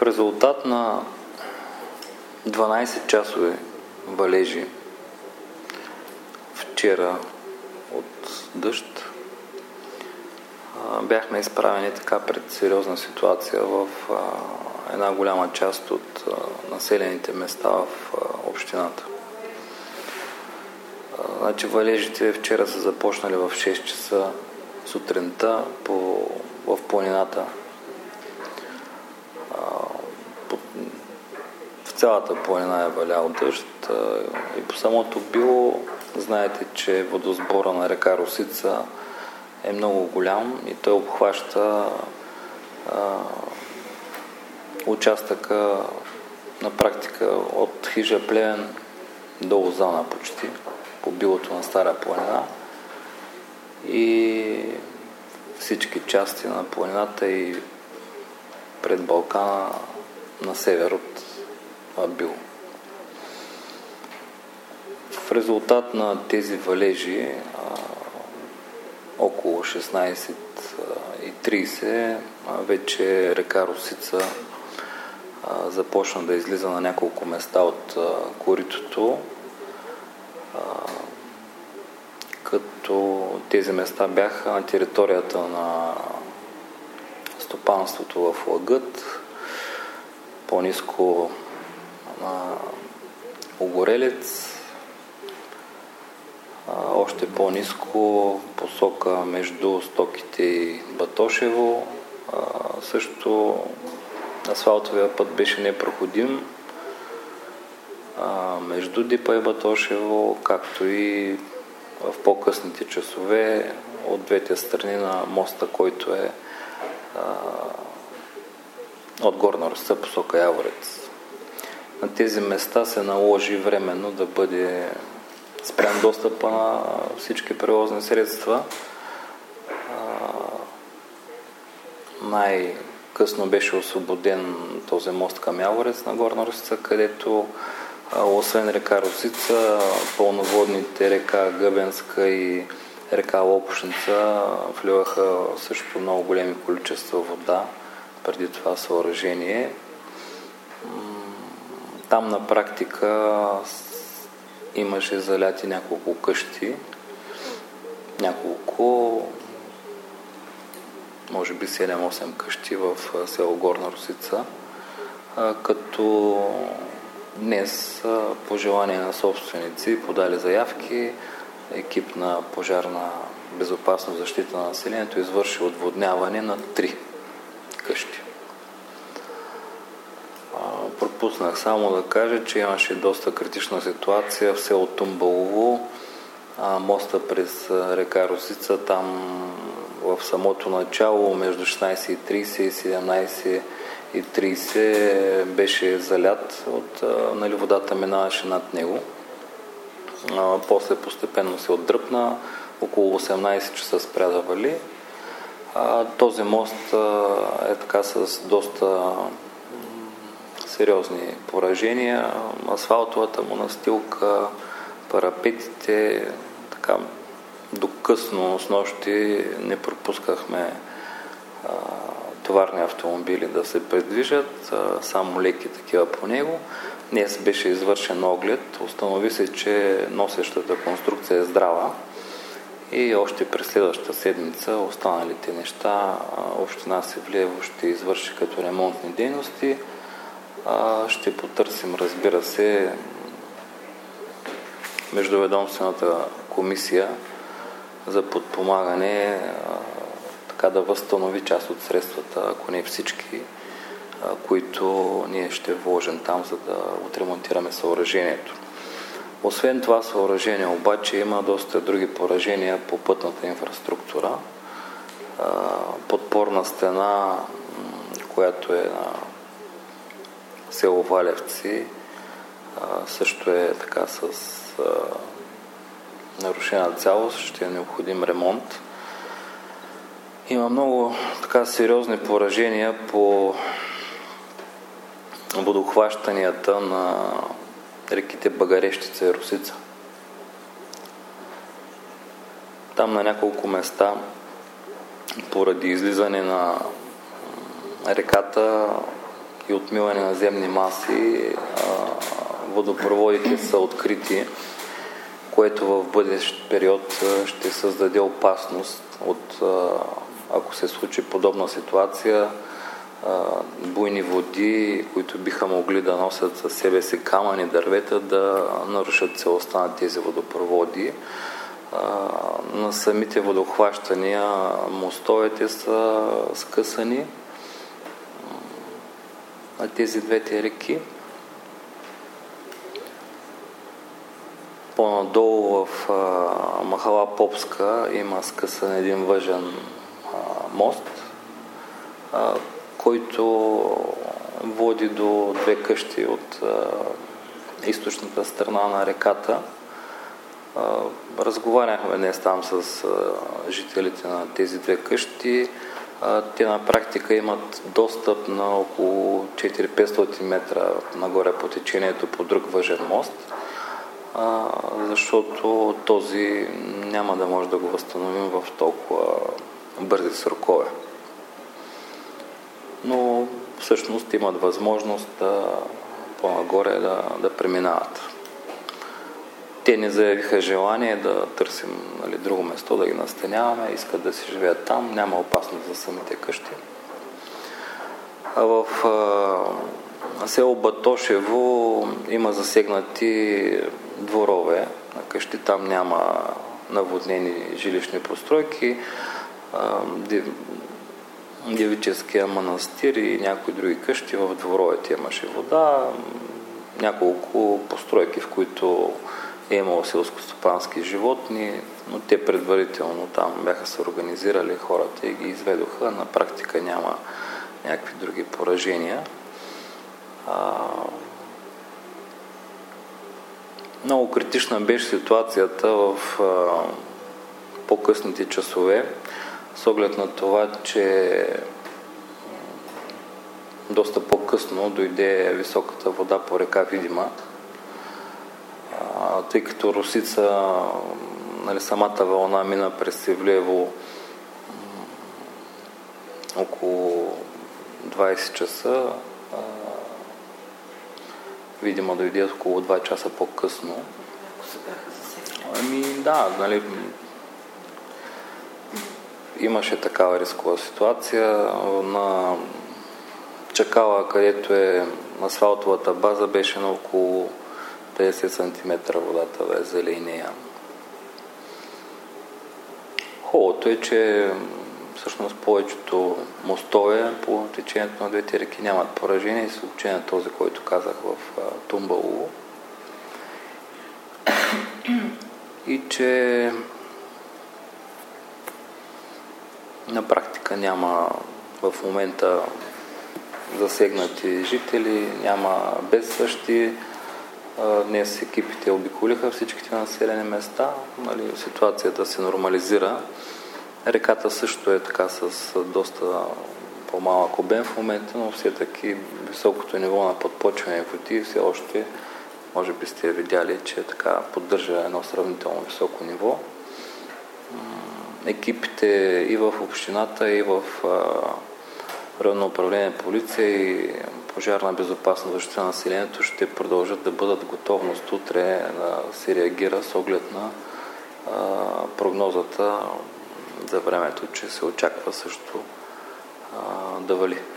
В резултат на 12 часови валежи вчера от дъжд бяхме изправени така пред сериозна ситуация в една голяма част от населените места в общината. Значи валежите вчера са започнали в 6 часа сутринта в планината. В цялата планина е валял дъжд и по самото било знаете, че водосбора на река Росица е много голям и той обхваща участъка на практика от хижа Плевен до Лозана почти, по билото на Стара планина и всички части на планината и пред Балкана на север от това било. В резултат на тези валежи около 16:30 вече река Росица започна да излиза на няколко места от коритото, като тези места бяха на територията на стопанството в Лагът, по-ниско на Огорелец, още по-ниско посока между Стоките и Батошево. Също асфалтовия път беше непроходим между Дипа и Батошево, както и в по-късните часове от двете страни на моста, който е от Горна Росица посока Яворец. На тези места се наложи временно да бъде спрян достъпа на всички превозни средства. Най-късно беше освободен този мост към Яворец на Горна Росица, където освен река Росица, пълноводните река Гъбенска и река Лопушница вливаха също много големи количества вода преди това съоръжение. Там на практика имаше заляти няколко къщи, може би 7-8 къщи в село Горна Росица, като днес по желание на собственици подали заявки, екип на пожарна безопасност защита на населението извърши отводняване на 3 къщи. Пропуснах само да кажа, че имаше доста критична ситуация в село Тумбалово, моста през река Росица, там в самото начало между 16:30 и 17:30 беше залят, водата минаваше над него. После постепенно се отдръпна, около 18 часа спря да вали. Този мост е така с доста сериозни поражения. Асфалтовата му настилка, парапетите, така до късно снощи не пропускахме товарни автомобили да се предвижат, само леки такива по него. Днес беше извършен оглед, установи се, че носещата конструкция е здрава и още през следващата седмица останалите неща община Севлиево ще извърши като ремонтни дейности. Ще потърсим, разбира се, междуведомствената комисия за подпомагане, така да възстанови част от средствата, ако не всички, които ние ще вложим там, за да отремонтираме съоръжението. Освен това съоръжение обаче има доста други поражения по пътната инфраструктура. Подпорна стена, която е на село Валевци, също е така с нарушена цялост, ще е необходим ремонт. Има много така сериозни поражения по водохващанията на реките Багарещица и Росица. Там на няколко места поради излизане на реката и отмиване на земни маси водопроводите са открити, което в бъдещ период ще създаде опасност от, ако се случи подобна ситуация, буйни води, които биха могли да носят със себе си камъни, дървета, да нарушат целостта на тези водопроводи. На самите водохващания мостовете са скъсани на тези двете реки. По-надолу в махала Попска има скъсан един въжен мост, който води до две къщи от източната страна на реката. Разговаряхме днес там с жителите на тези две къщи. Те на практика имат достъп на около 400-500 метра нагоре по течението по друг въжен мост, защото този няма да може да го възстановим в толкова бързи срокове. Но всъщност имат възможност по-нагоре да преминават. Те не заявиха желание да търсим друго место, да ги настаняваме, искат да си живеят там, няма опасност за самите къщи. А в село Батошево има засегнати дворове на къщи, там няма наводнени жилищни постройки. Девическия манастир и някои други къщи, в дворовете имаше вода, няколко постройки, в които е имало селскостопански животни, но те предварително там бяха се организирали хората и ги изведоха. На практика няма някакви други поражения. Много критична беше ситуацията в по-късните часове, с оглед на това, че доста по-късно дойде високата вода по река Видима, тъй като Росица, самата вълна мина през Севлиево около 20 часа, Видима дойде около 2 часа по-късно. Имаше такава рискова ситуация. На Чакала, където е асфалтовата база, беше на около 50 см водата да е за линия. Хубавото е, че всъщност повечето мостове по течението на двете реки нямат поражение, с изключение на този, който казах в Тумбалово. И че на практика няма в момента засегнати жители, няма бедстващи. Днес екипите обиколиха всичките населени места. Ситуацията се нормализира. Реката също е така с доста по-малък обем в момента, но все таки високото ниво на подпочвени води все още, може би сте видяли, че така поддържа едно сравнително високо ниво. Екипите и в общината, и в районно управление полиция и пожарна безопасност, защита на населението ще продължат да бъдат готовност утре да се реагира с оглед на прогнозата за времето, че се очаква също да вали.